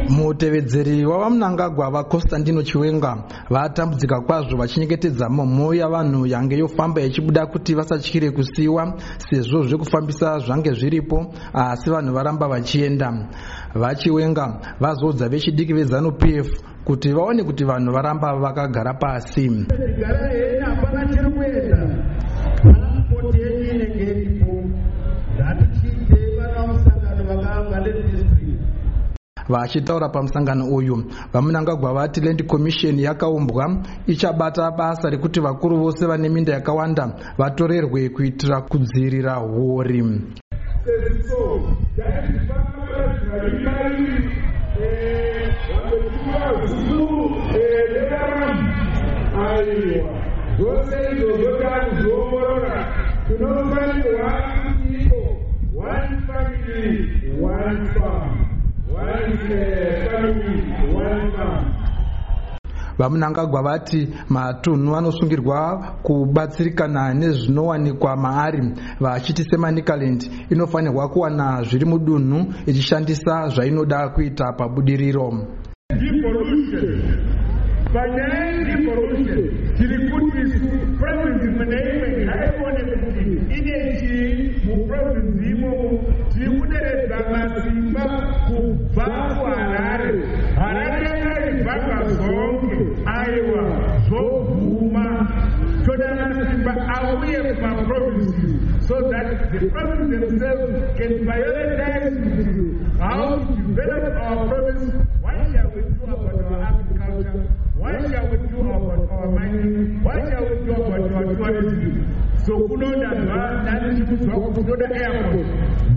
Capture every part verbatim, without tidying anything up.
Mutevedzeri wavamunangagwa vaConstantino Chiwenga vatambudzika kwazvo vachengetedza mhomho yavanhu yange yofamba ichibuda kuti vasatyire kusiyiwa sezvo zvekufambisa zvange zviripo asi vanhu varamba vachienda. VaChiwenga vazoudza vechidiki veZANU-P F kuti vaone kuti vanhu varamba vakagara pasi. Vachitaura pamusangano uyu, vamunangagwa vati Land Commission yakaumbwa ichabata basa rekuti vakuru vose vane minda yakawanda vatorerwe kuitira kudzivirira hori. Vamunangagwa vati matunhu anosungirwa kubatsirikana nezvinowanikwa maari vachiti Manicaland inofanirwa kuwana zviri mudunhu ichishandisa zvainoda kuita pabudiriro. So that the provinces themselves can prioritize how to develop our province. What shall we do about our agriculture? What shall we do about our mining? What shall we do about our tourism? So kunoda nani chikuzwa kunoda airport.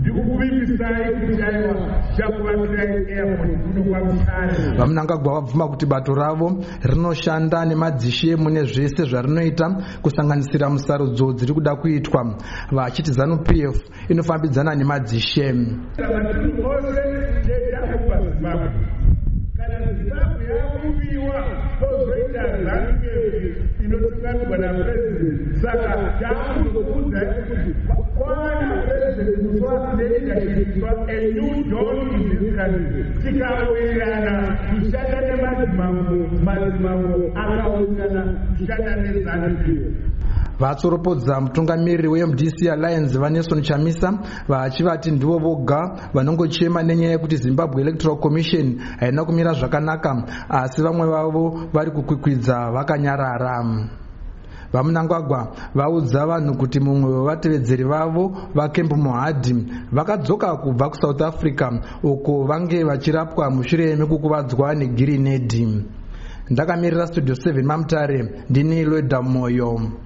Vamunangagwa vabvuma kuti bato ravo rinoshanda nemadzishe mune zvese zvarinoita kusanganisira musarudzo dziri kuda kuitwa vachiti ZANU-P F inofambidzana nemadzishe. A new dawn in this country. Tikawirana kushanda nemadzimambo madzimambo akawirana kushanda neZANU-P F. Vatsoropodza mutungamiriri weM D C Alliance vaNelson Chamisa vachivati ndivo voga vanongochema nenyaya yekuti Zimbabwe Electoral Commission haina kumira zvakanaka asi vamwe vavo vari kukwikwidza vakanyarara. Vamunangagwa vaudza vanhu kuti mumwe wevatevedzeri vavo vaKemp Mohadi vakadzoka kubva kuSouth Africa uko vange vachirapwa mushure mekukuvadzwa negirinedhi. Ndakamirira Studio seven Mamutare ndini Lweda Moyo.